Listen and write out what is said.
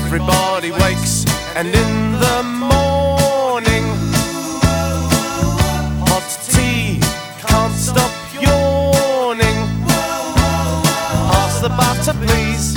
everybody wakes, and in the morning, hot tea can't stop yawning. Pass the butter, please.